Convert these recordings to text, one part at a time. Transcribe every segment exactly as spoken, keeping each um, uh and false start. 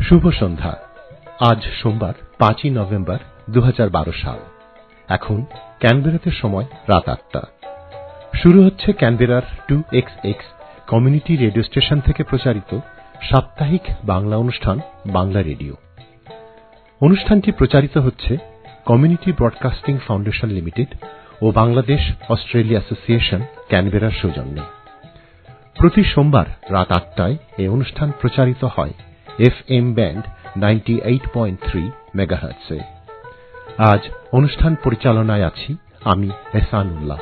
শুভ সন্ধ্যা। আজ সোমবার পাঁচই নভেম্বর দু হাজার বারো সাল। এখন ক্যানবেরাতে সময় রাত আটটা। শুরু হচ্ছে ক্যানবেরার two X X community radio station থেকে প্রচারিত সাপ্তাহিক বাংলা অনুষ্ঠান বাংলা রেডিও। অনুষ্ঠানটি প্রচারিত হচ্ছে কমিউনিটি ব্রডকাস্টিং ফাউন্ডেশন লিমিটেড ও বাংলাদেশ অস্ট্রেলিয়া অ্যাসোসিয়েশন ক্যানবেরার সৌজন্যে। প্রতি সোমবার রাত আটটায় এই অনুষ্ঠান প্রচারিত হয় F M band ninety eight point three মেগাহার্টজে। আজ অনুষ্ঠান পরিচালনায় আছি আমি এহসানুল্লাহ।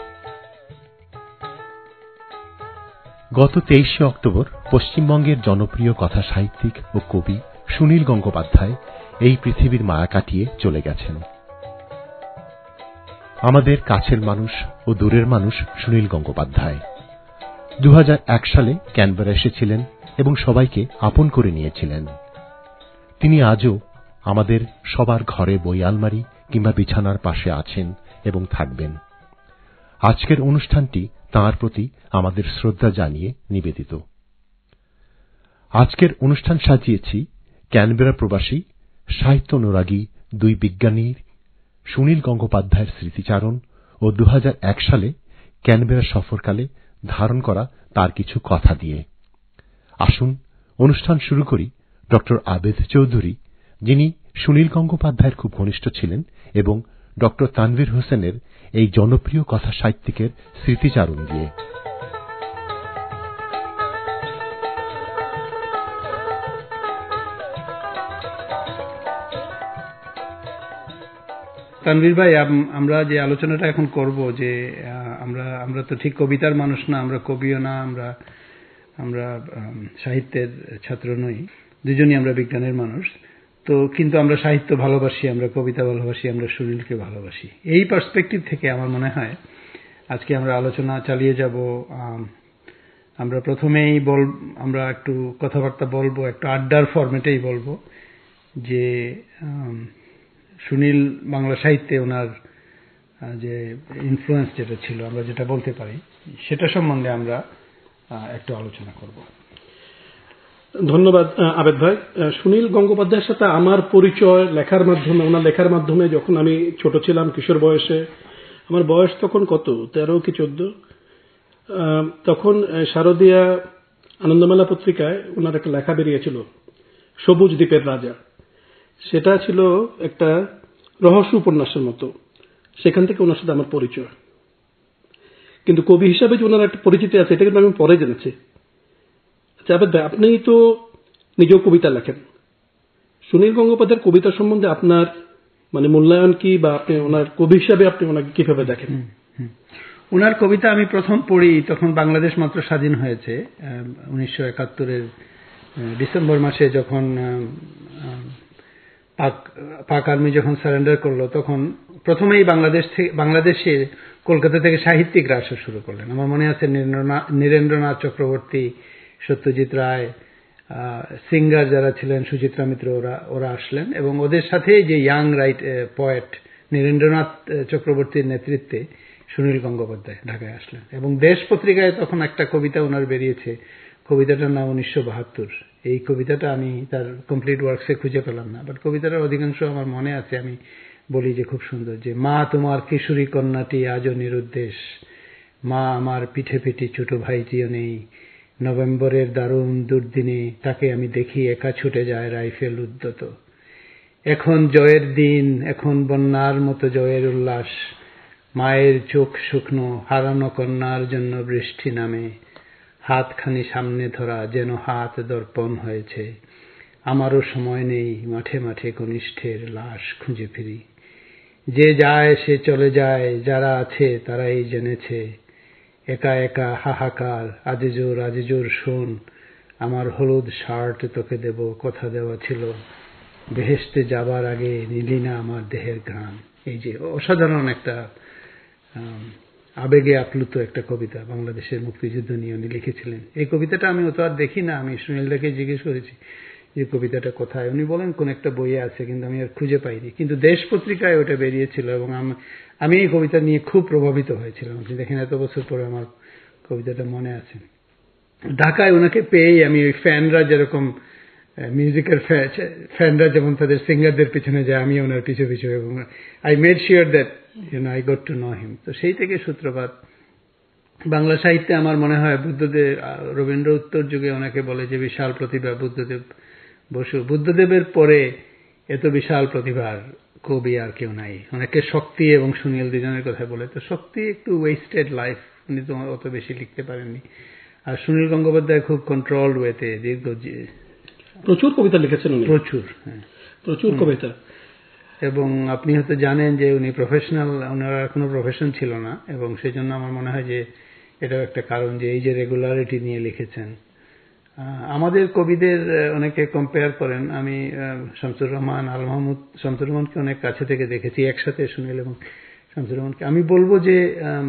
গত তেইশে অক্টোবর পশ্চিমবঙ্গের জনপ্রিয় কথা সাহিত্যিক ও কবি সুনীল গঙ্গোপাধ্যায় এই পৃথিবীর মায়া কাটিয়ে চলে গেছেন। আমাদের কাছের মানুষ ও দূরের মানুষ সুনীল গঙ্গোপাধ্যায় দু হাজার এক সালে ক্যানবেরা এসেছিলেন এবং সবাইকে আপন করে নিয়েছিলেন। তিনি আজও আমাদের সবার ঘরে বই আলমারি কিংবা বিছানার পাশে আছেন এবং থাকবেন। আজকের অনুষ্ঠানটি তাঁর প্রতি আমাদের শ্রদ্ধা জানিয়ে নিবেদিত। আজকের অনুষ্ঠান সাজিয়েছি ক্যানবেরা প্রবাসী সাহিত্য অনুরাগী দুই বিজ্ঞানীর সুনীল গঙ্গোপাধ্যায়ের স্মৃতিচারণ ও দু হাজার এক সালে ক্যানবেরা সফরকালে ধারণ করা তার কিছু কথা দিয়ে। আসুন অনুষ্ঠান শুরু করি ডক্টর আবেদ চৌধুরী, যিনি সুনীল গঙ্গোপাধ্যায়ের খুব ঘনিষ্ঠ ছিলেন, এবং ডক্টর তানভীর হোসেনের এই জনপ্রিয় কথা সাহিত্যিকের স্মৃতিচারণ দিয়ে। তানভীর ভাই, আমরা যে আলোচনাটা এখন করব, যে আমরা আমরা তো ঠিক কবিতার মানুষ না, আমরা কবিও না, আমরা আমরা সাহিত্যের ছাত্র নই, দুজনই আমরা বিজ্ঞানের মানুষ। তো কিন্তু আমরা সাহিত্য ভালোবাসি, আমরা কবিতা ভালোবাসি, আমরা সুনীলকে ভালোবাসি। এই পার্সপেক্টিভ থেকে আমার মনে হয় আজকে আমরা আলোচনা চালিয়ে যাব। আমরা প্রথমেই বল আমরা একটু কথাবার্তা বলবো, একটু আড্ডার ফরম্যাটেই বলবো যে সুনীল বাংলা সাহিত্যে ওনার যে ইনফ্লুয়েন্স যেটা ছিল, আমরা যেটা বলতে পারি, সেটা সম্বন্ধে আমরা একটু আলোচনা করব। ধন্যবাদ আবেদ ভাই। সুনীল গঙ্গোপাধ্যায়ের সাথে আমার পরিচয় লেখার মাধ্যমে, ওনার লেখার মাধ্যমে। যখন আমি ছোট ছিলাম, কিশোর বয়সে, আমার বয়স তখন কত, তেরো কি চোদ্দ, তখন শারদীয়া আনন্দমেলা পত্রিকায় ওনার একটা লেখা বেরিয়েছিল, সবুজ দ্বীপের রাজা। সেটা ছিল একটা রহস্য উপন্যাসের মতো। সেখান থেকে ওনার সাথে আমার পরিচয়। কিন্তু কবি হিসাবে যে ওনার একটা পরিচিতি আছে, এটা কিন্তু আমি পরে জেনেছি। আবেদ ভাই, আপনি তো নিজেও কবিতা লেখেন। সুনীল গঙ্গোপাধ্যায়ের কবিতা সম্বন্ধে আপনার মানে মূল্যায়ন কি, বা আপনি ওনার কবি হিসাবে আপনি ওনাকে কিভাবে দেখেন? ওনার কবিতা আমি প্রথম পড়ি তখন বাংলাদেশ মাত্র স্বাধীন হয়েছে, উনিশশো একাত্তরের ডিসেম্বর মাসে, যখন পাক পাক আর্মি যখন সারেন্ডার করলো, তখন প্রথমেই বাংলাদেশ থেকে বাংলাদেশে কলকাতা থেকে সাহিত্যিকরা আসা শুরু করলেন। আমার মনে আছে নীরেন্দ্রনাথ চক্রবর্তী, সত্যজিৎ রায়, সিঙ্গার যারা ছিলেন, সুচিত্রা মিত্র, ওরা ওরা আসলেন, এবং ওদের সাথে যে ইয়াং রাইট পোয়েট নীরেন্দ্রনাথ চক্রবর্তীর নেতৃত্বে সুনীল গঙ্গোপাধ্যায় ঢাকায় আসলেন। এবং দেশ পত্রিকায় তখন একটা কবিতা ওনার বেরিয়েছে, কবিতাটার নাম উনিশশো বাহাত্তর। এই কবিতাটা আমি তার কমপ্লিট ওয়ার্কসে খুঁজে পেলাম না, বাট কবিতাটার অধিকাংশ আমার মনে আছে। আমি বলি যে খুব সুন্দর, যে মা তোমার কিশোরী কন্যাটি আজও নিরুদ্দেশ, মা আমার পিঠে পিঠে ছোট ভাইটিও নেই, নভেম্বরের দারুণ দুর্দিনে তাকে আমি দেখি একা ছুটে যায় রাইফেল উদ্যত। এখন জয়ের দিন, এখন বন্যার মতো জয়ের উল্লাস, মায়ের চোখ শুকনো, হারানো কন্যার জন্য বৃষ্টি নামে, হাতখানি সামনে ধরা যেন হাত দর্পণ হয়েছে, আমারও সময় নেই মাঠে মাঠে কনিষ্ঠের লাশ খুঁজে ফিরি, যে যায় সে চলে যায়, যারা আছে তারাই জেনেছে, একা একা হাহাকার, আজি জোর আজি জোর শোন, আমার হলুদ শার্ট তোকে দেব, কথা দেওয়া ছিল, বেহেশতে যাবার আগে নিলি না আমার দেহের ঘ্রাণ। এই যে অসাধারণ একটা আবেগে আপ্লুত একটা কবিতা বাংলাদেশের মুক্তিযুদ্ধ নিয়ে উনি লিখেছিলেন। এই কবিতাটা আমি অত আর দেখি না, আমি সুনীলদাকে জিজ্ঞেস করেছি যে কবিতাটা কোথায়, উনি বলেন কোন একটা বইয়ে আছে, কিন্তু আমি আর খুঁজে পাইনি। কিন্তু দেশ পত্রিকায় ওটা বেরিয়েছিল, এবং আমি এই কবিতা নিয়ে খুব প্রভাবিত হয়েছিলাম। আপনি দেখেন, এত বছর পরে আমার কবিতাটা মনে আছে। ঢাকায় ওনাকে পেয়েই আমি ওই ফ্যানরা যেরকম মিউজিকের ফ্যানরা যেমন তাদের সিঙ্গারদের পিছনে যায়, আমি ওনার পিছু পিছু, এবং I made sure that you know I got to know him. তো সেই থেকে সূত্রপাত। বাংলা সাহিত্যে আমার মনে হয় বুদ্ধদেব, রবীন্দ্র উত্তর যুগে ওনাকে বলে যে বিশাল প্রতিভা বুদ্ধদেব বসু। বুদ্ধদেবের পরে এত বিশাল প্রতিভার কবি আর কেউ নাই। অনেকে শক্তি এবং সুনীল দুজনের কথা বলে, তো শক্তি একটু ওয়েস্টেড লাইফ, উনি তো অত বেশি লিখতে পারেননি। আর সুনীল গঙ্গোপাধ্যায় খুব কন্ট্রোলড ওয়েতে দীর্ঘ প্রচুর কবিতা লিখেছেন উনি, প্রচুর হ্যাঁ প্রচুর কবিতা। এবং আপনি হয়তো জানেন যে উনি প্রফেশনাল, ওনার কোনো প্রফেশন ছিল না, এবং সেই জন্য আমার মনে হয় যে এটাও একটা কারণ যে এই যে রেগুলারিটি নিয়ে লিখেছেন। আমাদের কবিদের অনেকে কম্পেয়ার করেন, আমি শামসুর রহমান, আল মাহমুদ, শামসুর রহমানকে অনেক কাছে থেকে দেখেছি একসাথে, সুনীল এবং শামসুর রহমানকে। আমি বলবো যে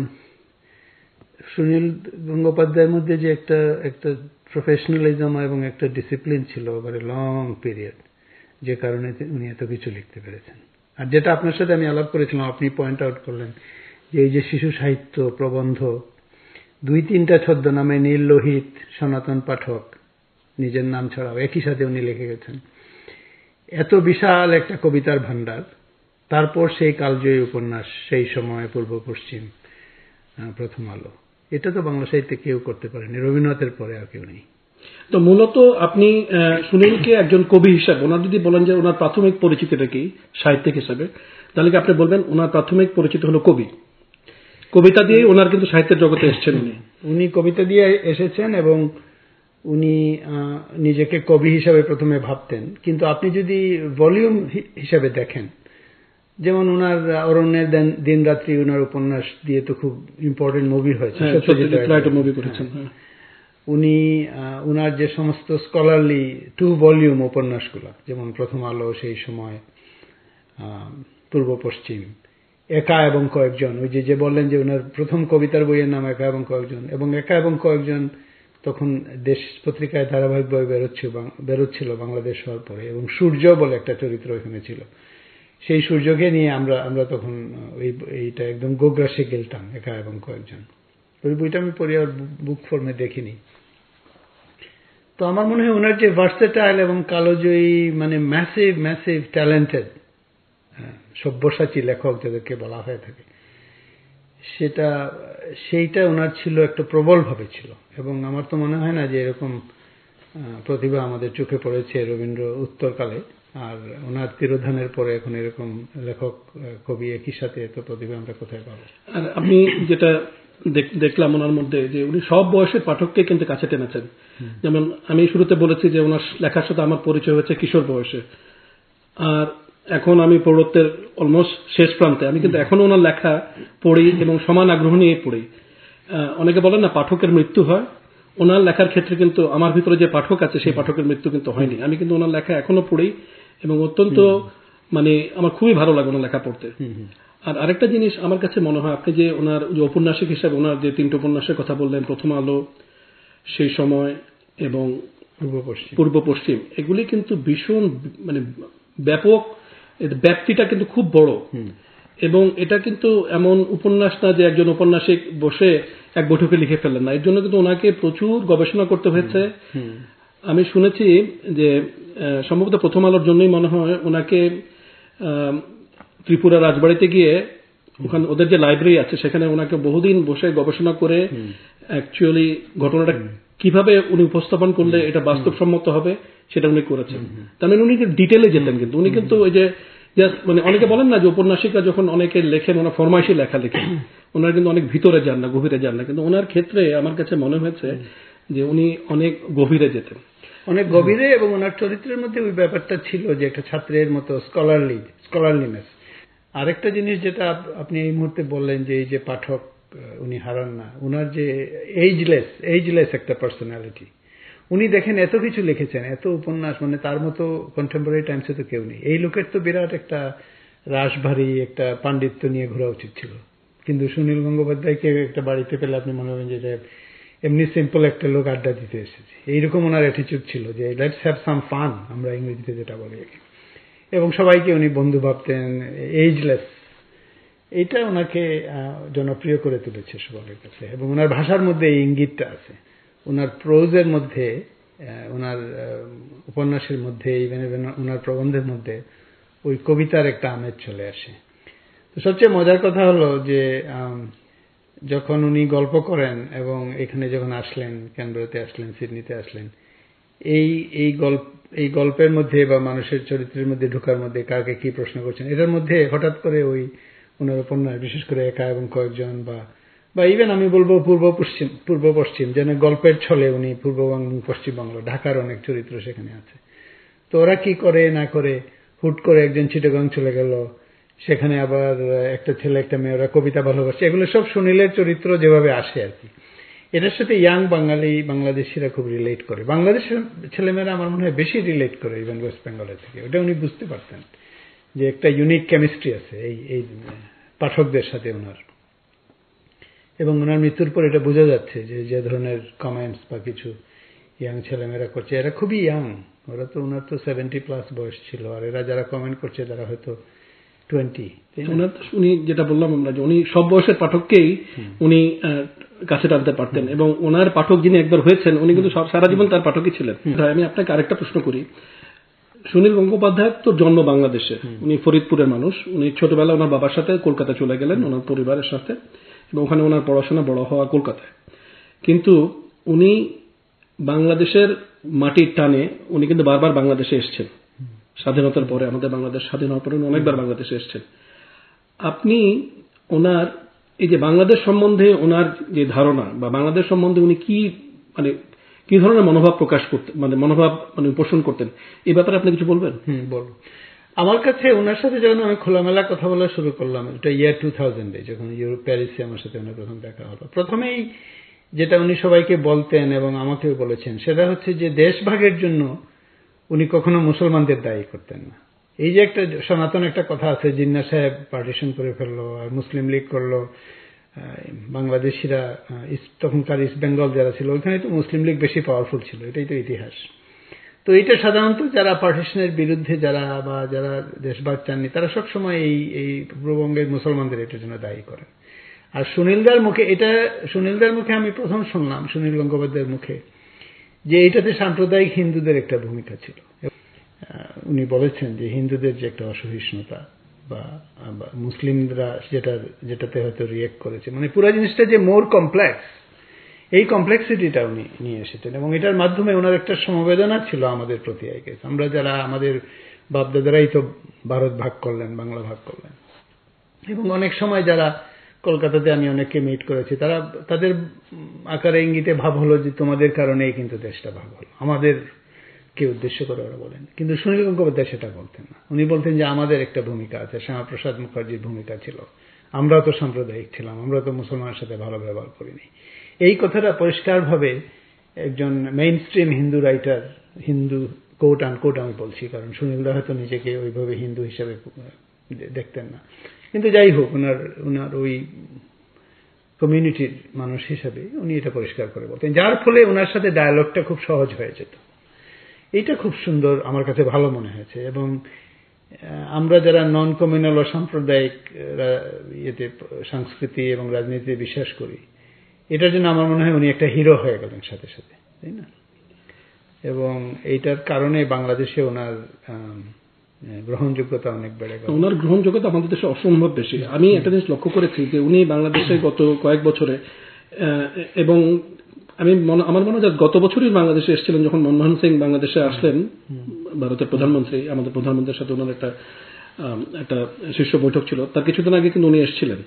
সুনীল গঙ্গোপাধ্যায়ের মধ্যে যে একটা একটা প্রফেশনালিজম এবং একটা ডিসিপ্লিন ছিল ওভার লং পিরিয়ড, যে কারণে উনি এত কিছু লিখতে পেরেছেন। আর যেটা আপনার সাথে আমি আলাপ করেছিলাম, আপনি পয়েন্ট আউট করলেন যে এই যে শিশু সাহিত্য, প্রবন্ধ, দুই তিনটা ছদ্মনামে নীল লোহিত, সনাতন পাঠক, নিজের নাম ছাড়াও একই সাথে উনি লিখে গেছেন। এত বিশাল একটা কবিতার ভান্ডার, তারপর সেই কালজয়ী উপন্যাস, সেই সময়, পূর্ব পশ্চিম, প্রথম আলো, এটা তো বাংলা সাহিত্যে কেউ করতে পারেনি, রবীন্দ্রনাথের পরে আর কেউ নেই। তো মূলত আপনি সুনীলকে একজন কবি হিসাবে, ওনার যদি বলেন যে ওনার প্রাথমিক পরিচিতিটা কি সাহিত্যিক হিসাবে, তাহলে কি আপনি বলবেন ওনার প্রাথমিক পরিচিতি হলো কবি? কবিতা দিয়ে ওনার কিন্তু সাহিত্যের জগতে এসেছেন উনি। উনি কবিতা দিয়ে এসেছেন এবং উনি নিজেকে কবি হিসাবে প্রথমে ভাবতেন, কিন্তু আপনি যদি ভলিউম হিসাবে দেখেন, যেমন ওনার অরণ্যের দিন রাত্রি, ওনার উপন্যাস দিয়ে তো খুব ইম্পর্টেন্ট মুভি হয়েছে, মুভি করেছেন। উনি ওনার যে সমস্ত স্কলারলি টু ভলিউম উপন্যাসগুলো, যেমন প্রথম আলো, সেই সময়, পূর্ব পশ্চিম, একা এবং কয়েকজন, ওই যে যে বললেন যে ওনার প্রথম কবিতার বইয়ের নাম একা এবং কয়েকজন, এবং একা এবং কয়েকজন তখন দেশ পত্রিকায় ধারাবাহিকভাবে বেরোচ্ছিল বেরোচ্ছিল বাংলাদেশ হওয়ার পরে, এবং সূর্য বলে একটা চরিত্র এখানে ছিল। সেই সূর্যকে নিয়ে আমরা আমরা তখন ওই এইটা একদম গোগ্রাসে গেলতাম, একা এবং কয়েকজন। ওই বইটা আমি পড়ি আর বুক ফর্মে দেখিনি। তো আমার মনে হয় ওনার যে ভার্সেটাইল এবং কালোজয়ী, মানে ম্যাসিভ ম্যাসিভ ট্যালেন্টেড সব্যসাচী লেখক যাদেরকে বলা হয়ে থাকে, সেটা সেইটা ওনার ছিল, একটা প্রবল ভাবে ছিল। এবং আমার তো মনে হয় না যে এরকম প্রতিভা আমাদের চোখে পড়েছে রবীন্দ্র উত্তরকালে, আর ওনার তিরোধানের পরে এখন এরকম লেখক কবি একই সাথে এত প্রতিভা আমরা কোথায় পাবো? আর আপনি যেটা দেখলাম ওনার মধ্যে, যে উনি সব বয়সের পাঠককে কিন্তু কাছে টেনেছেন। যেমন আমি শুরুতে বলেছি যে ওনার লেখার সাথে আমার পরিচয় হয়েছে কিশোর বয়সে, আর এখন আমি প্রৌঢ়ত্বের অলমোস্ট শেষ প্রান্তে, আমি কিন্তু এখনো ওনার লেখা পড়ি এবং সমান আগ্রহ নিয়ে পড়ি। অনেকে বলেন না পাঠকের মৃত্যু হয়, ওনার লেখার ক্ষেত্রে কিন্তু আমার ভিতরে যে পাঠক আছে সেই পাঠকের মৃত্যু কিন্তু হয়নি। আমি কিন্তু ওনার লেখা এখনো পড়ি এবং অত্যন্ত, মানে আমার খুবই ভালো লাগে ওনার লেখা পড়তে। আর আরেকটা জিনিস আমার কাছে মনে হয়, আপনি যে ওনার যে ঔপন্যাসিক হিসাবে ওনার যে তিনটে উপন্যাসের কথা বললেন, প্রথম আলো, সেই সময় এবং পূর্ব পশ্চিম, পূর্ব পশ্চিম, এগুলি কিন্তু ভীষণ মানে ব্যাপক, ব্যাপ্তিটা কিন্তু খুব বড়। এবং এটা কিন্তু এমন উপন্যাস না যে একজন উপন্যাসিক বসে এক বৈঠকে লিখে ফেললেন না, এর জন্য কিন্তু ওনাকে প্রচুর গবেষণা করতে হয়েছে। আমি শুনেছি যে সম্ভবত প্রথম আলোর জন্যই মনে হয় ওনাকে ত্রিপুরা রাজবাড়িতে গিয়ে, ওখানে ওদের যে লাইব্রেরি আছে সেখানে ওনাকে বহুদিন বসে গবেষণা করে অ্যাকচুয়ালি ঘটনাটা কিভাবে উনি উপস্থাপন করলে এটা বাস্তবসম্মত হবে সেটা উনি করেছেন। তার মানে উনি ডিটেলে যেতেন, কিন্তু উনি কিন্তু ওই যে মানে অনেকে বলেন না যে উপন্যাসিকা যখন অনেকে লেখেন ওনার ফরমাইশি লেখা লেখেন, ওনার কিন্তু অনেক ভিতরে যান না, গভীরে যান না, কিন্তু ওনার ক্ষেত্রে আমার কাছে মনে হয়েছে যে উনি অনেক গভীরে যেতেন, অনেক গভীরে। এবং ওনার চরিত্রের মধ্যে ওই ব্যাপারটা ছিল যে একটা ছাত্রের মতো স্কলারলি স্কলারলিনেস। আরেকটা জিনিস যেটা আপনি এই মুহূর্তে বললেন যে এই যে পাঠক উনি হারান না, ওনার যে এইজলেস এইজলেস একটা পার্সোনালিটি। উনি দেখেন এত কিছু লিখেছেন, এত উপন্যাস, মানে তার মতো কন্টেম্পোরারি টাইমসে তো কেউ নেই। এই লোকের তো বিরাট একটা রাশভারী একটা পাণ্ডিত্য নিয়ে ঘোরা উচিত ছিল, কিন্তু সুনীল গঙ্গোপাধ্যায়কে একটা বাড়িতে পেলে আপনি মনে হবেন যে এমনি সিম্পল একটা লোক আড্ডা দিতে এসেছে, এইরকম ওনার অ্যাটিচিউড ছিল যে লেটস হ্যাভ সাম ফান, আমরা ইংরেজিতে যেটা বলি। এবং সবাইকে উনি বন্ধু ভাবতেন, এইজলেস। এইটা ওনাকে জনপ্রিয় করে তুলেছে সবার কাছে। এবং ওনার ভাষার মধ্যে এই ইঙ্গিতটা আছে, ওনার প্রোজের মধ্যে ওনার উপন্যাসের মধ্যে ইভেন ইভেন ওনার প্রবন্ধের মধ্যে ওই কবিতার একটা আমেজ চলে আসে। তো সবচেয়ে মজার কথা হলো যে যখন উনি গল্প করেন এবং এখানে যখন আসলেন, ক্যানবেরাতে আসলেন, সিডনিতে আসলেন, এই এই গল্প এই গল্পের মধ্যে বা মানুষের চরিত্রের মধ্যে ঢোকার মধ্যে কাকে কি প্রশ্ন করছেন, এটার মধ্যে হঠাৎ করে ওই ওনার উপন্যাস, বিশেষ করে একা এবং কয়েকজন বা বা ইভেন আমি বলবো পূর্ব পশ্চিম পূর্ব পশ্চিম যেন গল্পের ছলে উনি পূর্ববঙ্গ পশ্চিমবঙ্গ ঢাকার অনেক চরিত্র সেখানে আছে। তো ওরা কি করে না করে, হুট করে একজন চিটাগং চলে গেল, সেখানে আবার একটা ছেলে একটা মেয়ে, ওরা কবিতা ভালোবাসে, এগুলো সব সুনীলের চরিত্র যেভাবে আসে আর কি। এটার সাথে ইয়াং বাঙালি বাংলাদেশিরা খুব রিলেট করে, বাংলাদেশের ছেলেমেয়েরা আমার মনে হয় বেশি রিলেট করে ইভেন ওয়েস্ট বেঙ্গলের থেকে। ওটা উনি বুঝতে পারতেন যে একটা ইউনিক কেমিস্ট্রি আছে এই এই পাঠকদের সাথে ওনার। এবং ওনার মৃত্যুর পর এটা বোঝা যাচ্ছে যে যে ধরনের কমেন্টস বা কিছু ইয়াং ছেলেমেয়েরা করছে, এরা খুবই ইয়াং, ওরা তো ওনার তো সেভেন্টি প্লাস বয়স ছিল, আর এরা যারা কমেন্ট করছে তারা হয়তো টোয়েন্টি। উনি যেটা বললাম আমরা যে উনি সব বয়সের পাঠককেই উনি কাছে টানতে পারতেন, এবং ওনার পাঠক যিনি একবার হয়েছেন উনি কিন্তু সারা জীবন তার পাঠকই ছিলেন। আমি আপনাকে আরেকটা প্রশ্ন করি, সুনীল গঙ্গোপাধ্যায় তো জন্ম বাংলাদেশে, উনি ফরিদপুরের মানুষ, উনি ছোটবেলা ওনার বাবার সাথে কলকাতা চলে গেলেন ওনার পরিবারের সাথে, এবং ওখানে ওনার পড়াশোনা বড় হওয়া কলকাতায়। কিন্তু উনি বাংলাদেশের মাটির টানে উনি কিন্তু বারবার বাংলাদেশে এসছেন, স্বাধীনতার পরে, আমাদের বাংলাদেশ স্বাধীন হওয়ার পরে অনেকবার বাংলাদেশে এসছেন। আপনি ওনার এই যে বাংলাদেশ সম্বন্ধে ওনার যে ধারণা বা বাংলাদেশ সম্বন্ধে উনি কি মানে কি ধরনের মনোভাব প্রকাশ করতেন, মানে মনোভাব মানে পোষণ করতেন, এই ব্যাপারে আপনি কিছু বলবেন? হুম বলবো। আমার কাছে ওনার সাথে যখন আমি খোলামেলা কথা বলা শুরু করলাম, এটা ইয়ার টু থাউজেন্ডে যখন ইউরোপ প্যারিসে আমার সাথে ওনার প্রথম দেখা হলো, প্রথমেই যেটা উনি সবাইকে বলতেন এবং আমাকেও বলেছেন সেটা হচ্ছে যে দেশভাগের জন্য উনি কখনো মুসলমানদের দায়ী করতেন না। এই যে একটা সনাতন একটা কথা আছে, জিন্না সাহেব পার্টিশন করে ফেললো আর মুসলিম লীগ করলো, বাংলাদেশিরা তখনকার ইস্ট বেঙ্গল যারা ছিল ওইখানে তো মুসলিম লীগ বেশি পাওয়ারফুল ছিল, এটাই তো ইতিহাস। তো এটা সাধারণত যারা পার্টিশনের বিরুদ্ধে যারা বা যারা দেশভাগ চাননি তারা সবসময় এই এই পূর্ববঙ্গের মুসলমানদের এটার জন্য দায়ী করেন। আর সুনীলদার মুখে এটা সুনীলদার মুখে আমি প্রথম শুনলাম, সুনীল গঙ্গোপাধ্যায়ের মুখে, যে এটাতে সাম্প্রদায়িক হিন্দুদের একটা ভূমিকা ছিল। উনি বলেছেন যে হিন্দুদের যে একটা অসহিষ্ণুতা বা মুসলিমরা যেটা যেটাতে হয়তো রিয়েক্ট করেছে, মানে পুরো জিনিসটা যে মোর কমপ্লেক্স, এই কমপ্লেক্সিটিটা উনি নিয়ে এসেছেন। এবং এটার মাধ্যমে ওনার একটা সমবেদনা ছিল আমাদের প্রতি। আই গেস আমরা যারা আমাদের বাপদাদারাই তো ভারত ভাগ করলেন, বাংলা ভাগ করলেন, এবং অনেক সময় যারা কলকাতাতে আমি অনেককে মিট করেছি, তারা তাদের আকারে ইঙ্গিতে ভাব হলো যে তোমাদের কারণেই কিন্তু দেশটা ভাগ হলো, আমাদের কে উদ্দেশ্য করে ওরা বলেন। কিন্তু সুনীল গঙ্গোপাধ্যায় সেটা বলতেন না, উনি বলতেন যে আমাদের একটা ভূমিকা আছে, শ্যামাপ্রসাদ মুখার্জির ভূমিকা ছিল, আমরা তো সাম্প্রদায়িক ছিলাম, আমরা তো মুসলমানের সাথে ভালো ব্যবহার করিনি। এই কথাটা পরিষ্কারভাবে একজন mainstream Hindu writer, Hindu quote unquote আমি বলছি, কারণ সুনীলদা হয়তো নিজেকে ওইভাবে হিন্দু হিসেবে দেখতেন না, কিন্তু যাই হোক ওনার ওনার ওই কমিউনিটির মানুষ হিসেবে উনি এটা পরিষ্কার করে বলতেন, যার ফলে ওনার সাথে ডায়ালগটা খুব সহজ হয়ে যেত। এইটা খুব সুন্দর আমার কাছে ভালো মনে হয়েছে। এবং আমরা যারা নন কমিউনাল ও সাম্প্রদায়িক ইয়েতে সংস্কৃতি এবং রাজনীতিতে বিশ্বাস করি, এটার জন্য আমার মনে হয় উনি একটা হিরো হয়ে গেলেন সাথে সাথে, তাই না? এবং এইটার কারণে বাংলাদেশে ওনার গ্রহণযোগ্যতা অনেক বেড়ে গেল। ওনার গ্রহণযোগ্যতা আমাদের দেশে অসম্ভব বেশি। আমি একটা জিনিস লক্ষ্য করেছি যে উনি বাংলাদেশে গত কয়েক বছরে, এবং আমি আমার মনে হয় গত বছরই বাংলাদেশে এসেছিলেন যখন মনমোহন সিং বাংলাদেশে আসলেন, ভারতের প্রধানমন্ত্রী, আমাদের প্রধানমন্ত্রীর সাথে ওনার একটা একটা শীর্ষ বৈঠক ছিল, তার কিছুদিন আগে কিন্তু উনি এসেছিলেন।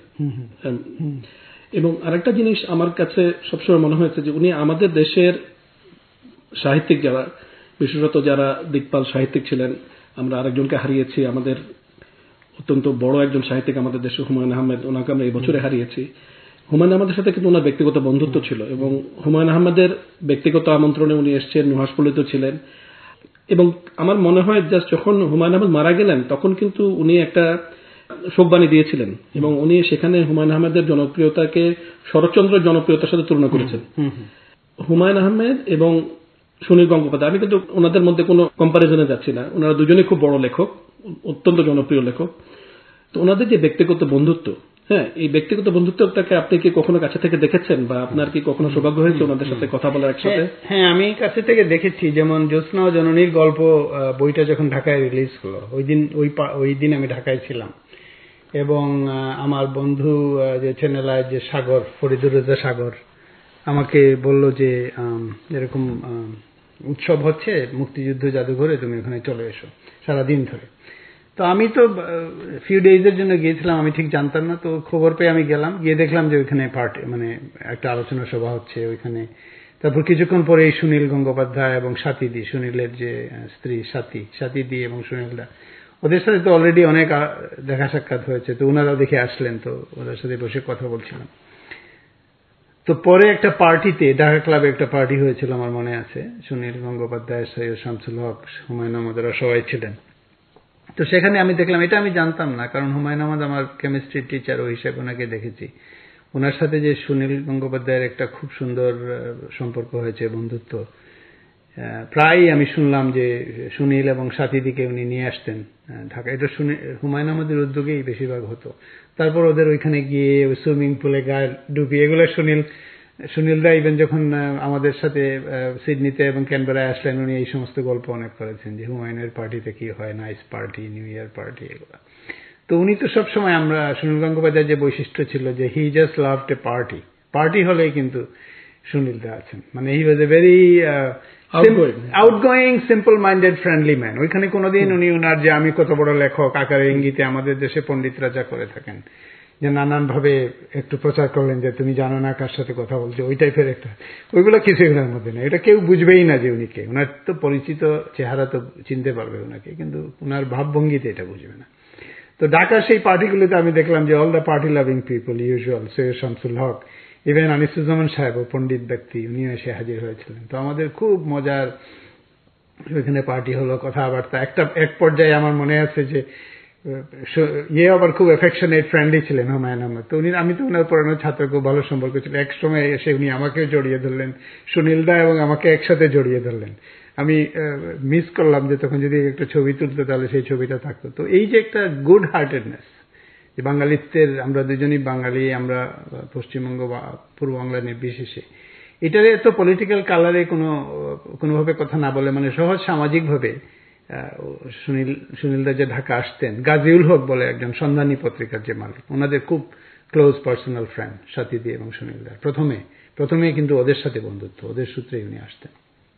এবং আরেকটা জিনিস আমার কাছে সবসময় মনে হয়েছে যে উনি আমাদের দেশের সাহিত্যিক যারা, বিশেষত যারা দিকপাল সাহিত্যিক ছিলেন, আমরা আরেকজনকে হারিয়েছি, আমাদের অত্যন্ত বড় একজন সাহিত্যিক আমাদের দেশে হুমায়ুন আহমেদ, ওনাকে আমরা এই বছরে হারিয়েছি। হুমায়ুন আহমেদের সাথে কিন্তু ওনার ব্যক্তিগত বন্ধুত্ব ছিল, এবং হুমায়ুন আহমেদের ব্যক্তিগত আমন্ত্রণে উনি এসেছেন, নুহাসপল্লিতে ছিলেন। এবং আমার মনে হয় জাস্ট যখন হুমায়ুন আহমেদ মারা গেলেন তখন কিন্তু উনি একটা শোকবাণী দিয়েছিলেন, এবং উনি সেখানে হুমায়ুন আহমেদের জনপ্রিয়তাকে শরৎচন্দ্রের জনপ্রিয়তার সাথে তুলনা করেছেন। হুমায়ুন আহমেদ এবং সুনীল গঙ্গোপাধ্যায়, আমি কিন্তু ওনাদের মধ্যে কোনো কম্পারিজনে যাচ্ছি না, ওনারা দুজনেই খুব বড় লেখক, অত্যন্ত জনপ্রিয় লেখক। তো ওনাদের যে ব্যক্তিগত বন্ধুত্ব, হ্যাঁ, এই ব্যক্তিগত বন্ধুত্বটাকে আপনি কি কখনো কাছে থেকে দেখেছেন বা আপনার কি কখনো সৌভাগ্য হয়েছে ওনাদের সাথে কথা বলার একসাথে? হ্যাঁ, আমি কাছে থেকে দেখেছি। যেমন জ্যোৎস্না ও জননীর গল্প বইটা যখন ঢাকায় রিলিজ হলো, ওই দিন ওই ওই দিন আমি ঢাকায় ছিলাম এবং আমার বন্ধু যে চ্যানেলায় যে সাগর, ফরিদুর রেজা সাগর, আমাকে বলল যে এরকম উৎসব হচ্ছে মুক্তিযুদ্ধ জাদুঘরে, তুমি ওখানে চলে এসো সারাদিন ধরে। তো আমি তো ফিউ ডেজের জন্য গিয়েছিলাম, আমি ঠিক জানতাম না। তো খবর পেয়ে আমি গেলাম, গিয়ে দেখলাম যে ওইখানে পার্টি মানে একটা আলোচনা সভা হচ্ছে ওইখানে। তারপর কিছুক্ষণ পরে এই সুনীল গঙ্গোপাধ্যায় এবং সাথীদি, সুনীলের যে স্ত্রী সাথী, সাথীদি এবং সুনীলদা, ওদের সাথে তো অলরেডি অনেক দেখা সাক্ষাৎ হয়েছে। তো ওনারাও দেখে আসলেন, তো ওদের সাথে বসে কথা বলছিলাম। তো পরে একটা পার্টিতে, ঢাকা ক্লাবে একটা পার্টি হয়েছিল আমার মনে আছে, সুনীল গঙ্গোপাধ্যায়, সৈয়দ শামসুল হক, হুমায়ুন আহমদ, ওরা সবাই ছিলেন। তো সেখানে আমি দেখলাম, এটা আমি জানতাম না, কারণ হুমায়ুন আহমদ আমার কেমিস্ট্রির টিচার, ওই হিসেবে ওনাকে দেখেছি। ওনার সাথে যে সুনীল গঙ্গোপাধ্যায়ের একটা খুব সুন্দর সম্পর্ক হয়েছে, বন্ধুত্ব। প্রায় আমি শুনলাম যে সুনীল এবং সাথীদিকে উনি নিয়ে আসতেন ঢাকা। এটা হুমায়ুন আহমদের উদ্যোগেই বেশিরভাগ হতো। তারপর ওদের ওইখানে গিয়ে সুইমিং পুলে গায়ে ডুবি, এগুলো সুনীল সুনীলদা ইভেন যখন আমাদের সাথে সিডনিতে এবং ক্যানবেরায় আসলেন, উনি এই সমস্ত গল্প অনেক করেছেন যে হুমায়ুনের পার্টিতে কি হয়, nice party, new year party, এগুলো। তো উনি তো সবসময়, আমরা সুনীল গঙ্গোপাধ্যায়ের যে বৈশিষ্ট্য ছিল যে he just loved a party, party হলেই কিন্তু সুনীলদা আছেন। মানে he was a very outgoing, simple minded, friendly man. ওইখানে কোনোদিন উনি উনার যে আমি কত বড় লেখক আকারে ইঙ্গিতে আমাদের দেশে পণ্ডিতরা যা করে থাকেন, যে নানান ভাবে একটু প্রচার করলেন যে তুমি জানো না কার সাথে কথা বলছো, ওই টাইপের একটা, ওইগুলো কিছু ওনার মধ্যে নেই। এটা কেউ বুঝবেই না যে উনি কে। ওনার তো পরিচিত চেহারা তো চিনতে পারবে ওনাকে, কিন্তু ওনার ভাবভঙ্গিতে এটা বুঝবে না। তো ঢাকার সেই পার্টিগুলোতে আমি দেখলাম যে all the party loving people, usual Syed Shamsul Haq, even Anisuzzaman Saheb, পণ্ডিত ব্যক্তি, উনিও এসে হাজির হয়েছিলেন। তো আমাদের খুব মজার ওইখানে পার্টি হলো, কথাবার্তা। একটা এক পর্যায়ে আমার মনে আছে যে ইয়ে আবার খুব এফেকশনেট, ফ্রেন্ডলি ছিলেন হুমায়ুন আহমদ। তো উনি, আমি তো ওনার পুরানো ছাত্র, খুব ভালো সম্পর্ক ছিল। এক সময় এসে উনি আমাকেও জড়িয়ে ধরলেন, সুনীলদা এবং আমাকে একসাথে জড়িয়ে ধরলেন। আমি মিস করলাম যে তখন যদি একটা ছবি তুলতো তাহলে সেই ছবিটা থাকতো। তো এই যে একটা গুড হার্টেডনেস, যে বাঙালিত্বের, আমরা দুজনই বাঙালি, আমরা পশ্চিমবঙ্গ বা পূর্ব বাংলা নির্বিশেষে, এটার তো পলিটিক্যাল কালারে কোনো কোনোভাবে কথা না বলে, মানে সহজ সামাজিক ভাবে সুনীল সুনীলদা যে ঢাকা আসতেন, গাজীউল হক বলে একজন সন্ধানী পত্রিকার যে মালিক, ওনাদের খুব ক্লোজ পার্সোনাল ফ্রেন্ড সাথীদি এবং সুনীলদা। প্রথমে প্রথমে কিন্তু ওদের সাথে বন্ধুত্ব, ওদের সূত্রেই উনি আসতেন।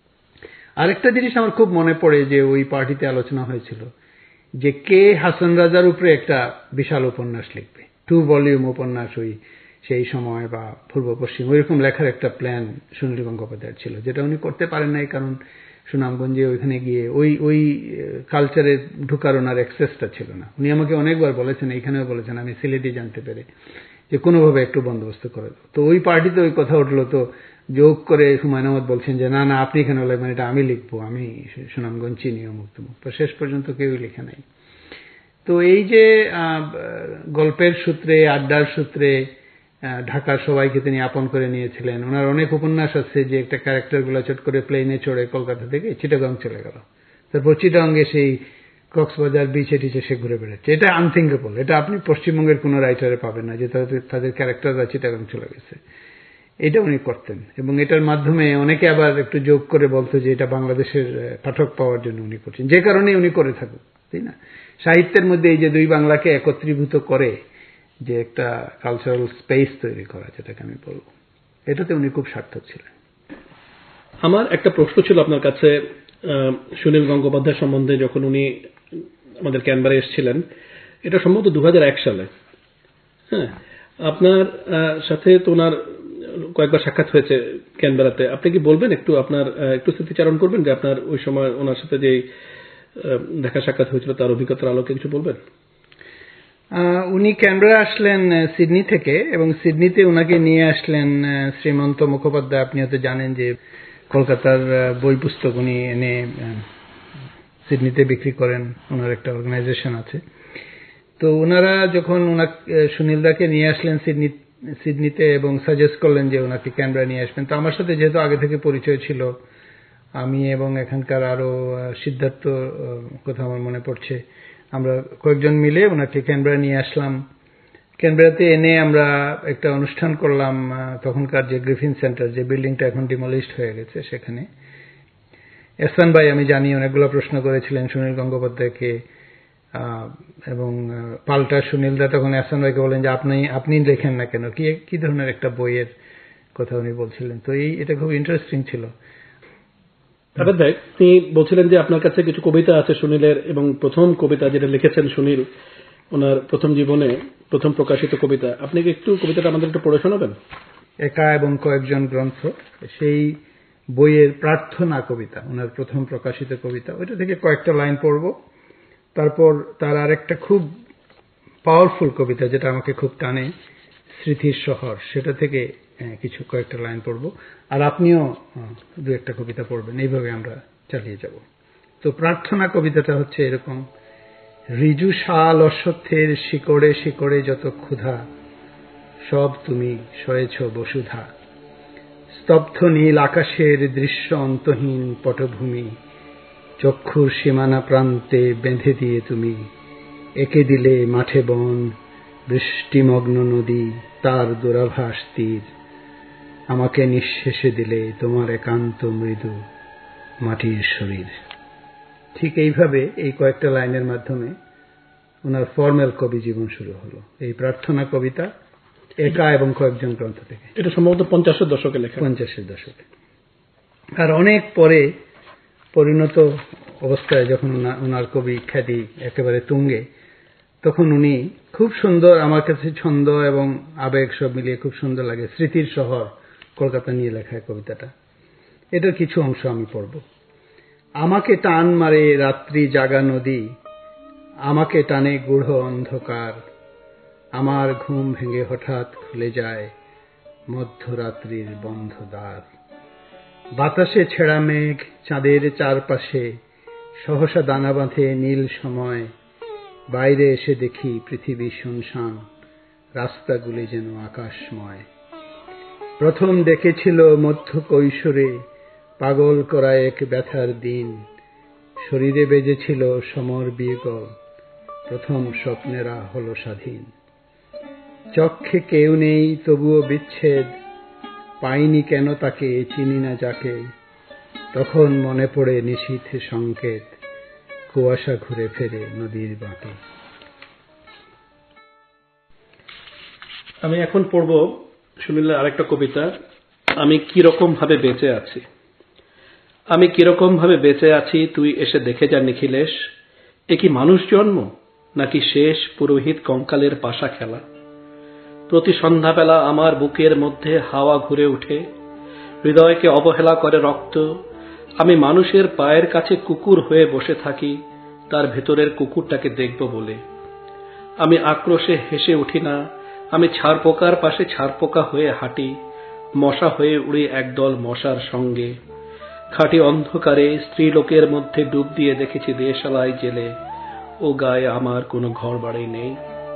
আরেকটা জিনিস আমার খুব মনে পড়ে যে ওই পার্টিতে আলোচনা হয়েছিল যে কে হাসান রাজার উপরে একটা বিশাল উপন্যাস লিখবে, টু ভলিউম উপন্যাস, ওই সেই সময় বা পূর্ব পশ্চিম, ওইরকম লেখার একটা প্ল্যান সুনীল গঙ্গোপাধ্যায়ের ছিল, যেটা উনি করতে পারেন নাই, কারণ সুনামগঞ্জে ওইখানে গিয়ে ওই ওই কালচারে ঢুকার ওনার অ্যাক্সেসটা ছিল না। উনি আমাকে অনেকবার বলেছেন, এইখানেও বলেছেন, আমি সিলেটি জানতে পেরে, যে কোনোভাবে একটু বন্দোবস্ত করে দাও। তো ওই পার্টিতে ওই কথা উঠলো, তো যোগ করে হুমায়ুন আহমদ বলছেন যে না না আপনি কেন লিখবেন, এটা আমি লিখবো, আমি সুনামগঞ্জ চিনি, অমুক তমুক। তো শেষ পর্যন্ত কেউই লিখে নাই। তো এই যে গল্পের সূত্রে, আড্ডার সূত্রে ঢাকার সবাইকে তিনি আপন করে নিয়েছিলেন। ওনার অনেক উপন্যাস আছে যে একটা ক্যারেক্টার গুলা চট করে প্লেনে চড়ে কলকাতা থেকে চিটাগাং চলে গেল, তারপর চিটাগাঙ্গে সেই কক্সবাজার বিচে টিচে সে ঘুরে বেড়াচ্ছে। এটা আনথিঙ্কেবল, এটা আপনি পশ্চিমবঙ্গের কোন রাইটারে পাবেন না যে তাদের তাদের ক্যারেক্টাররা চিটাগাং চলে গেছে। এটা উনি করতেন, এবং এটার মাধ্যমে অনেকে আবার একটু যোগ করে বলতো যে এটা বাংলাদেশের পাঠক পাওয়ার জন্য উনি করছেন, যে কারণে উনি করে থাকুক, তাই না? সাহিত্যের মধ্যে এই যে দুই বাংলাকে একত্রীভূত করে যে একটা কালচারাল স্পেস তৈরি করা, যেটাকে আমি বলবো, এটাতে উনি খুব সার্থক ছিলেন। আমার একটা প্রশ্ন ছিল আপনার কাছে সুনীল গঙ্গোপাধ্যায় সম্বন্ধে। যখন উনি আমাদের ক্যানবেরায় এসেছিলেন, এটা সম্ভবত দু হাজার এক সালে, হ্যাঁ, আপনার সাথে তো ওনার কয়েকবার সাক্ষাৎ হয়েছে ক্যানবেরাতে। আপনি কি বলবেন একটু, আপনার একটু স্মৃতিচারণ করবেন যে আপনার ওই সময় ওনার সাথে যে দেখা সাক্ষাৎ হয়েছিল তার অভিজ্ঞতার আলোকে কিছু বলবেন? উনি ক্যানবেরা আসলেন সিডনি থেকে, এবং সিডনিতে উনাকে নিয়ে আসলেন শ্রীমন্ত মুখোপাধ্যায়। আপনি হয়তো জানেন যে কলকাতার বই পুস্তক উনি এনে সিডনিতে বিক্রি করেন, ওনার একটা অর্গানাইজেশন আছে। তো ওনারা যখন ওনা সুনীলদাকে নিয়ে আসলেন সিডনি সিডনিতে এবং সাজেস্ট করলেন যে ওনাকে ক্যানবেরা নিয়ে আসবেন, তো আমার সাথে যেহেতু আগে থেকে পরিচয় ছিল, আমি এবং এখানকার আরো সিদ্ধার্থ কথা আমার মনে পড়ছে, আমরা কয়েকজন মিলে ওনাকে ক্যানবেরা নিয়ে আসলাম। ক্যানবেরাতে এনে আমরা একটা অনুষ্ঠান করলাম, তখনকার যে গ্রিফিন সেন্টার, যে বিল্ডিংটা এখন ডিমলিশড হয়ে গেছে, সেখানে এহসান ভাই আমি জানি অনেকগুলো প্রশ্ন করেছিলেন সুনীল গঙ্গোপাধ্যায়কে, এবং পাল্টা সুনীলদা তখন এহসান ভাইকে বলেন যে আপনি আপনি লেখেন না কেন, কি কি ধরনের একটা বইয়ের কথা উনি বলছিলেন। তো এই এটা খুব ইন্টারেস্টিং ছিল। আবেদ ভাই, আপনি বলছিলেন যে আপনার কাছে কিছু কবিতা আছে সুনীলের, এবং প্রথম কবিতা যেটা লিখেছেন সুনীল ওনার প্রথম জীবনে, প্রথম প্রকাশিত কবিতা, আপনি কি একটু কবিতাটা আমাদের একটু পড়ে শোনাবেন? একা এবং কয়েকজন গ্রন্থ, সেই বইয়ের প্রার্থনা কবিতা, ওনার প্রথম প্রকাশিত কবিতা, ওইটা থেকে কয়েকটা লাইন পড়ব। তারপর তার আরেকটা খুব পাওয়ারফুল কবিতা যেটা আমাকে খুব টানে, স্মৃতির শহর, সেটা থেকে কিছু কয়েকটা লাইন পড়ব, আর আপনিও দু একটা কবিতা পড়বেন। এইভাবে আমরা চালিয়ে যাব। তো প্রার্থনা কবিতাটা হচ্ছে এরকম: ঋজু শাল অশ্বত্থের শিকড়ে শিকড়ে যত ক্ষুধা, সব তুমি সয়েছ বসুধা। স্তব্ধ নীল আকাশের দৃশ্য অন্তহীন পটভূমি, চক্ষুর সীমানা প্রান্তে বেঁধে দিয়ে তুমি এঁকে দিলে মাঠে বন, বৃষ্টিমগ্ন নদী, তার দূরাভাস তীর। আমাকে নিঃশেষে দিলে তোমার একান্ত মৃদু মাটির শরীর। ঠিক এইভাবে এই কয়েকটা লাইনের মাধ্যমে ওনার ফর্মাল কবি জীবন শুরু হলো, এই প্রার্থনা কবিতা একা এবং কয়েকজন গ্রন্থ থেকে। এটা সম্ভবত পঞ্চাশের দশকে লেখা। পঞ্চাশের দশকে। আর অনেক পরে পরিণত অবস্থায় যখন ওনার কবি খ্যাতি একেবারে তুঙ্গে, তখন উনি খুব সুন্দর, আমার কাছে ছন্দ এবং আবেগ সব মিলিয়ে খুব সুন্দর লাগে, স্মৃতির শহর কলকাতা নিয়ে লেখা কবিতাটা। এটার কিছু অংশ আমি পড়ব। আমাকে টান মারে রাত্রি জাগা নদী, আমাকে টানে গূঢ় অন্ধকার। আমার ঘুম ভেঙে হঠাৎ খুলে যায় মধ্যরাত্রির বন্ধ দ্বার। বাতাসে ছেঁড়া মেঘ চাঁদের চারপাশে সহসা দানা বাঁধে নীল সময়। বাইরে এসে দেখি পৃথিবী শুনশান, রাস্তাগুলি যেন আকাশময়। প্রথম দেখেছিল মধ্য কৈশোরে পাগল করা এক ব্যথার দিন, শরীরে বেজেছিল সমর বিগল, প্রথম স্বপ্নেরা হলো স্বাধীন। চক্ষে কেউ নেই তবুও বিচ্ছেদ, পাইনি কেন তাকে, চিনি না যাকে। তখন মনে পড়ে নিশীথে সংকেত, কুয়াশা ঘুরে ফেরে নদীর বাঁকে। আমি এখন পড়ব সুনীলের আরেকটা কবিতা, আমি কিরকম ভাবে বেঁচে আছি। আমি কিরকম ভাবে বেঁচে আছি তুই এসে দেখে যা নিখিলেশ। এ কি মানুষ জন্ম নাকি শেষ পুরোহিত কঙ্কালের পাশা খেলা। প্রতি সন্ধ্যাবেলা আমার বুকের মধ্যে হাওয়া ঘুরে উঠে, হৃদয়কে অবহেলা করে রক্ত। আমি মানুষের পায়ের কাছে কুকুর হয়ে বসে থাকি, তার ভেতরের কুকুরটাকে দেখব বলে। আমি আক্রোশে হেসে উঠি না, আমি ছারপোকার পাশে ছারপোকা হয়ে হাঁটি, মশা হয়ে উড়ি একদল মশার সঙ্গে। খাঁটি অন্ধকারে স্ত্রীলোকের মধ্যে ডুব দিয়ে দেখেছি দেশালায় জেলে, ও গায়ে আমার কোনো ঘর বাড়ি নেই।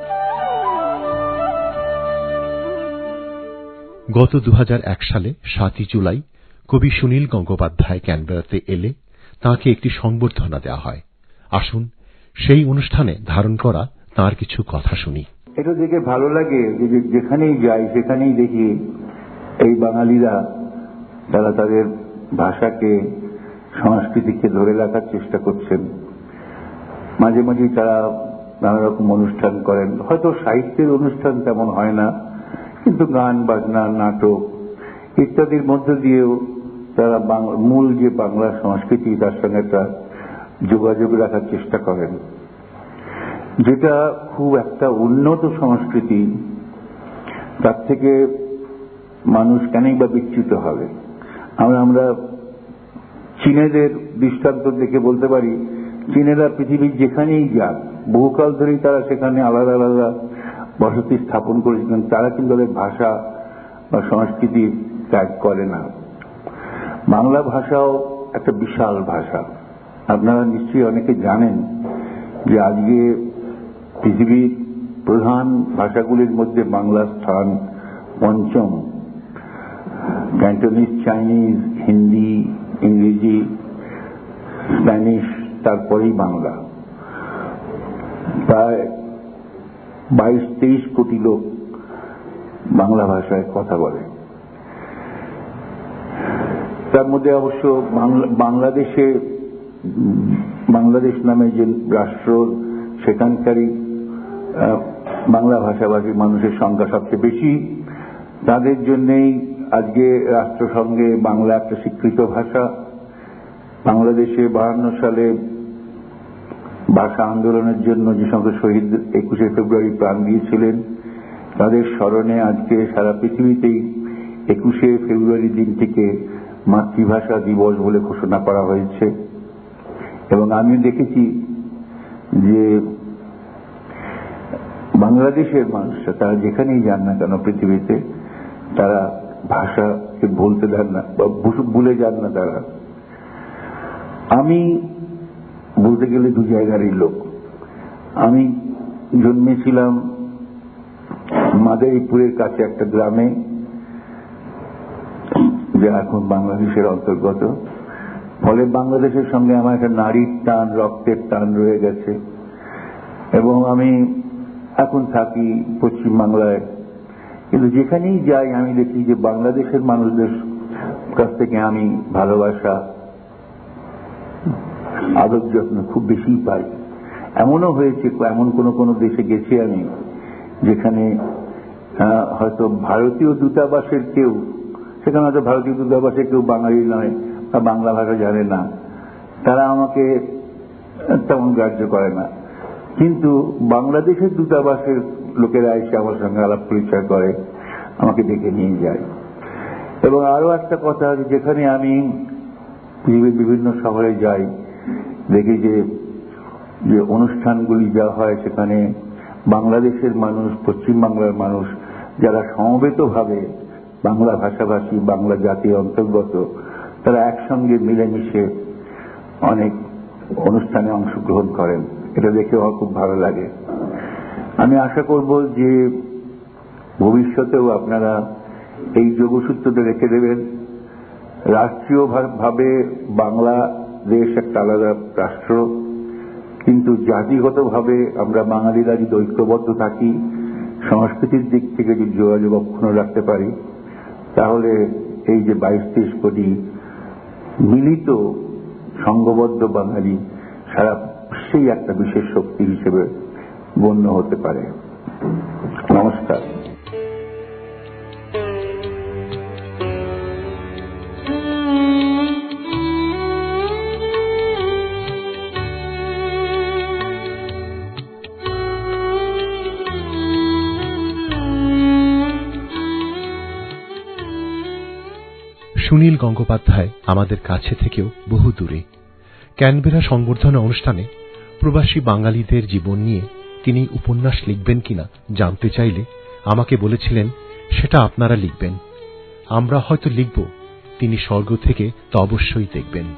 গত দু হাজার এক সালে সাতই জুলাই কবি সুনীল গঙ্গোপাধ্যায় ক্যানবেরাতে এলে তাঁকে একটি সংবর্ধনা দেওয়া হয়। আসুন সেই অনুষ্ঠানে ধারণ করা তাঁর কিছু কথা শুনি। এটা দেখে ভালো লাগে যে যেখানেই যাই সেখানেই দেখি এই বাঙালিরা তারা তাদের ভাষাকে, সংস্কৃতিকে ধরে রাখার চেষ্টা করছেন। মাঝে মাঝে তারা নানা রকম অনুষ্ঠান করেন, হয়তো সাহিত্যের অনুষ্ঠান তেমন হয় না, কিন্তু গান বাজনা, নাটক ইত্যাদির মধ্য দিয়েও তারা মূল যে বাংলা সংস্কৃতি তার সঙ্গে একটা যোগাযোগ রাখার চেষ্টা করেন, যেটা খুব একটা উন্নত সংস্কৃতি। তার থেকে মানুষ কেনই বা বিচ্যুত হবে। আমরা আমরা চীনেদের দৃষ্টান্ত দেখে বলতে পারি, চীনেরা পৃথিবীর যেখানেই যাক, বহুকাল ধরেই তারা সেখানে আলাদা আলাদা বসতি স্থাপন করেছিলেন, তারা কিন্তু তাদের ভাষা বা সংস্কৃতি ত্যাগ করে না। বাংলা ভাষাও একটা বিশাল ভাষা। আপনারা নিশ্চয়ই অনেকে জানেন যে আজকে পৃথিবীর প্রধান ভাষাগুলির মধ্যে বাংলার স্থান পঞ্চম। ক্যান্টোনিজ, চাইনিজ, হিন্দি, ইংরেজি, স্প্যানিশ, তারপরেই বাংলা। প্রায় বাইশ তেইশ কোটি লোক বাংলা ভাষায় কথা বলে। তার মধ্যে অবশ্য বাংলাদেশে বাংলাদেশ নামে যে রাষ্ট্র, সেখানকারই বাংলা ভাষাভাষী মানুষের সংখ্যা সবচেয়ে বেশি। তাদের জন্যই আজকে রাষ্ট্রসংঘে বাংলা একটা স্বীকৃত ভাষা। বাংলাদেশে বাহান্ন সালে ভাষা আন্দোলনের জন্য যে সমস্ত শহীদ একুশে ফেব্রুয়ারি প্রাণ দিয়েছিলেন, তাদের স্মরণে আজকে সারা পৃথিবীতেই একুশে ফেব্রুয়ারি দিনটিকে মাতৃভাষা দিবস বলে ঘোষণা করা হয়েছে। এবং আমি দেখেছি যে বাংলাদেশের মানুষরা তারা যেখানেই যান না কেন পৃথিবীতে, তারা ভাষাকে বলতে দেন না বা ভুলে যান না তারা। আমি বলতে গেলে দু জায়গারই লোক। আমি জন্মেছিলাম মাদারীপুরের কাছে একটা গ্রামে, যা এখন বাংলাদেশের অন্তর্গত। ফলে বাংলাদেশের সঙ্গে আমার একটা নারীর টান, রক্তের টান রয়ে গেছে। এবং আমি এখন থাকি পশ্চিমবাংলায়, কিন্তু যেখানেই যাই আমি দেখি যে বাংলাদেশের মানুষদের কাছ থেকে আমি ভালোবাসা, আদর যত্ন খুব বেশি পাই। এমনও হয়েছে, এমন কোন কোন দেশে গেছি আমি যেখানে হয়তো ভারতীয় দূতাবাসের কেউ, সেখানে হয়তো ভারতীয় দূতাবাসের কেউ বাঙালি নয় বা বাংলা ভাষা জানে না, তারা আমাকে তেমন গ্রাহ্য করে না। কিন্তু বাংলাদেশের দূতাবাসের লোকেরা এসে আমার সঙ্গে আলাপ পরিচয় করে, আমাকে ডেকে নিয়ে যায়। এবং আরো একটা কথা, যেখানে আমি পৃথিবীর বিভিন্ন শহরে যাই, দেখি যে যে অনুষ্ঠানগুলি যা হয় সেখানে বাংলাদেশের মানুষ, পশ্চিমবাংলার মানুষ যারা সমবেতভাবে বাংলা ভাষাভাষী, বাংলা জাতির অন্তর্গত, তারা একসঙ্গে মিলেমিশে অনেক অনুষ্ঠানে অংশগ্রহণ করেন। এটা দেখে আমার খুব ভালো লাগে। আমি আশা করব যে ভবিষ্যতেও আপনারা এই যোগসূত্রটা রেখে দেবেন। রাষ্ট্রীয় ভাবে বাংলাদেশ একটা আলাদা রাষ্ট্র, কিন্তু জাতিগতভাবে আমরা বাঙালিরা যদি ঐক্যবদ্ধ থাকি, সংস্কৃতির দিক থেকে যদি যোগাযোগ অক্ষুণ্ণ রাখতে পারি, তাহলে এই যে বাইশ তেইশ কোটি মিলিত সংঘবদ্ধ বাঙালি সারা সেই একটা বিশেষ শক্তি হিসেবে গণ্য হতে পারে। নমস্কার। সুনীল গঙ্গোপাধ্যায় আমাদের কাছে থেকেও বহু দূরে। ক্যানবেরা সংবর্ধনা অনুষ্ঠানে প্রবাসী বাঙালিদের জীবন নিয়ে তিনি উপন্যাস লিখবেন কিনা জানতে চাইলে আমাকে বলেছিলেন, সেটা আপনারা লিখবেন, আমরা হয়তো লিখব, তিনি স্বর্গ থেকে তা অবশ্যই দেখবেন।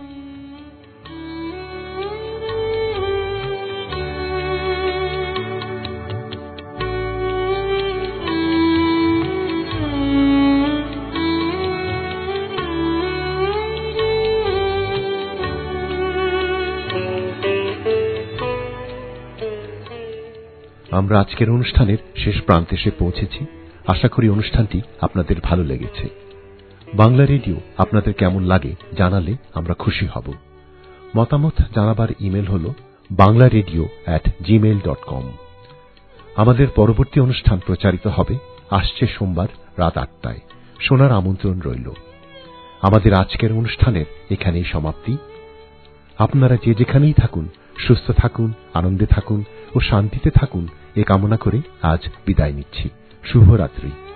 আমরা আজকের অনুষ্ঠানের শেষ প্রান্তে এসে পৌঁছেছি। আশা করি অনুষ্ঠানটি আপনাদের ভালো লেগেছে। বাংলা রেডিও আপনাদের কেমন লাগে জানালে আমরা খুশি হব। মতামত জানাবার ইমেল হল Bangla radio at Gmail dot com. আমাদের পরবর্তী অনুষ্ঠান প্রচারিত হবে আসছে সোমবার রাত আটটায়। শোনার আমন্ত্রণ রইল। আমাদের আজকের অনুষ্ঠানের এখানেই সমাপ্তি। আপনারা যে যেখানেই থাকুন, সুস্থ থাকুন, আনন্দে থাকুন ও শান্তিতে থাকুন, এ কামনা করে আজ বিদায় নিচ্ছি। শুভরাত্রি।